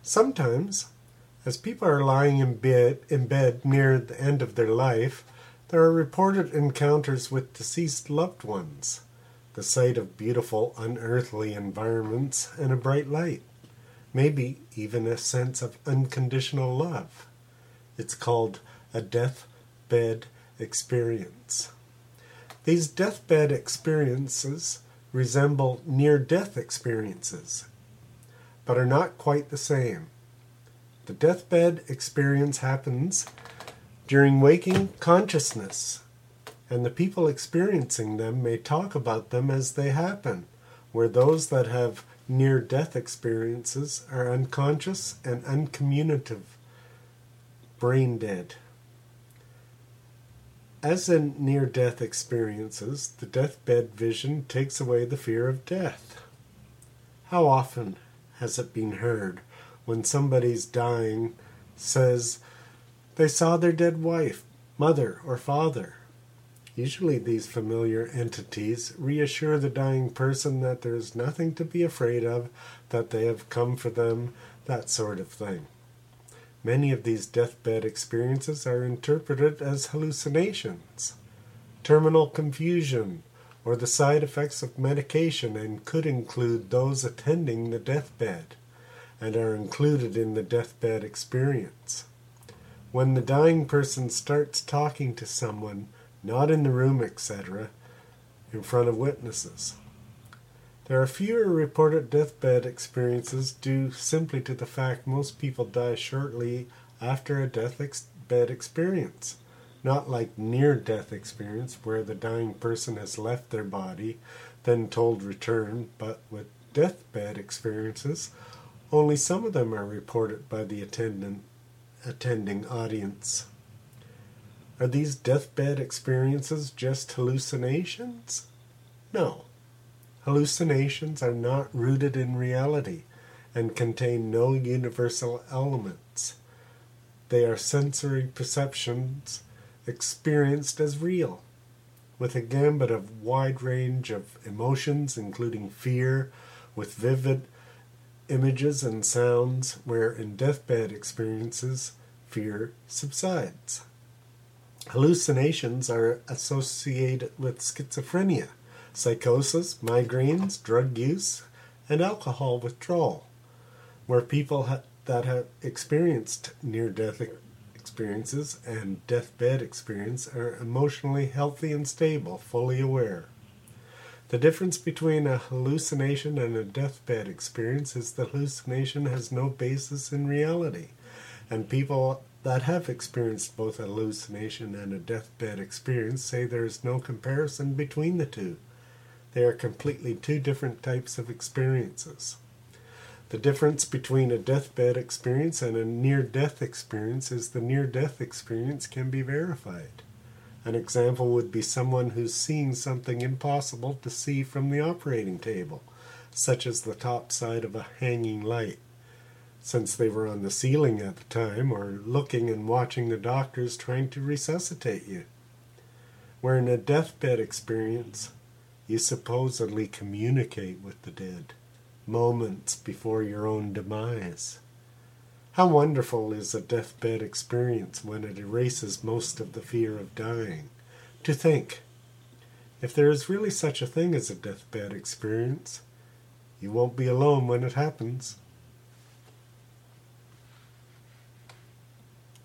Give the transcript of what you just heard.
Sometimes, as people are lying in bed near the end of their life, there are reported encounters with deceased loved ones, the sight of beautiful unearthly environments and a bright light, maybe even a sense of unconditional love. It's called a deathbed experience. These deathbed experiences resemble near-death experiences, but are not quite the same. The deathbed experience happens during waking consciousness, and the people experiencing them may talk about them as they happen, where those that have near-death experiences are unconscious and uncommunicative, brain dead. As in near-death experiences, the deathbed vision takes away the fear of death. How often has it been heard when somebody's dying says they saw their dead wife, mother, or father? Usually these familiar entities reassure the dying person that there is nothing to be afraid of, that they have come for them, that sort of thing. Many of these deathbed experiences are interpreted as hallucinations, terminal confusion, or the side effects of medication, and could include those attending the deathbed, and are included in the deathbed experience. When the dying person starts talking to someone, not in the room, etc., in front of witnesses. There are fewer reported deathbed experiences due simply to the fact most people die shortly after a deathbed experience, not like near-death experience where the dying person has left their body, then told return, but with deathbed experiences, only some of them are reported by the attending audience. Are these deathbed experiences just hallucinations? No. Hallucinations are not rooted in reality and contain no universal elements. They are sensory perceptions experienced as real, with a gambit of wide range of emotions, including fear, with vivid images and sounds, where in deathbed experiences, fear subsides. Hallucinations are associated with schizophrenia, psychosis, migraines, drug use, and alcohol withdrawal, where people that have experienced near-death experiences and deathbed experience are emotionally healthy and stable, fully aware. The difference between a hallucination and a deathbed experience is the hallucination has no basis in reality, and people that have experienced both a hallucination and a deathbed experience say there is no comparison between the two. They are completely two different types of experiences. The difference between a deathbed experience and a near-death experience is the near-death experience can be verified. An example would be someone who's seeing something impossible to see from the operating table, such as the top side of a hanging light, since they were on the ceiling at the time, or looking and watching the doctors trying to resuscitate you. Where in a deathbed experience, you supposedly communicate with the dead, moments before your own demise. How wonderful is a deathbed experience when it erases most of the fear of dying. To think, if there is really such a thing as a deathbed experience, you won't be alone when it happens.